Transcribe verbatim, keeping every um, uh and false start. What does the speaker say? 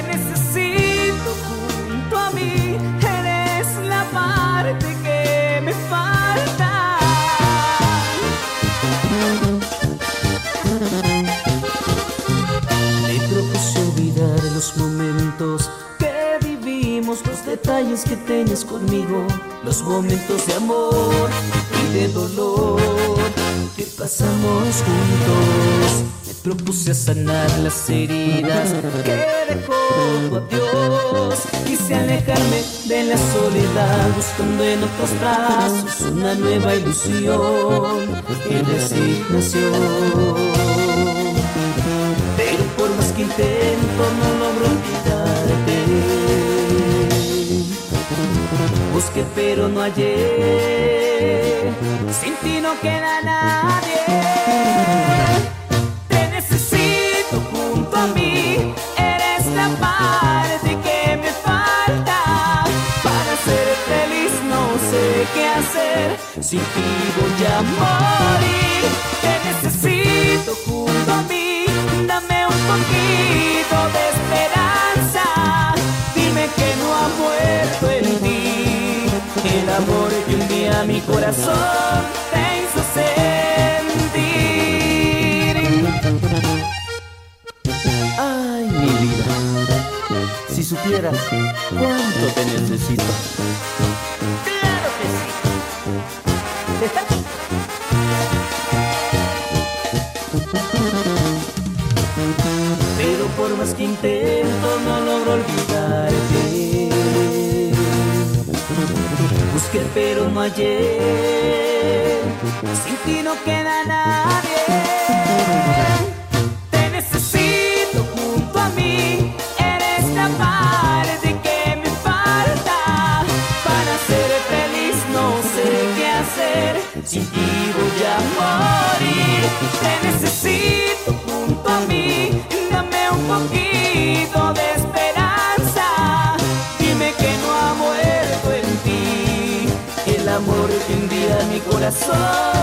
necesito junto a mí, eres la parte que me falta. Te propuse olvidar los momentos que vivimos, los detalles que tenías conmigo, los momentos de amor y de dolor que pasamos juntos. Me propuse sanar las heridas que dejó tu adiós. Quise alejarme de la soledad, buscando en otros brazos una nueva ilusión y resignación. Pero por más que intento no logro olvidarte. Busqué pero no hallé, sin ti no queda nadie. Te necesito junto a mí, eres la parte que me falta. Para ser feliz no sé qué hacer, sin ti voy a morir. Te necesito junto a mí, dame un poquito de esperanza. Dime que no ha muerto en ti el amor que un día mi corazón te hizo sentir. Ay, mi vida, si supieras cuánto te necesito. ¡Claro que sí! Pero por más que intento no logro olvidarte. Busqué pero no hallé, sin ti no queda nadie. Te necesito junto a mí, eres la parte que me falta. Para ser feliz no sé qué hacer, sin ti voy a morir. Te necesito junto a mí, dame un poquito de esperanza. Dime que no ha muerto en ti el amor que un día mi corazón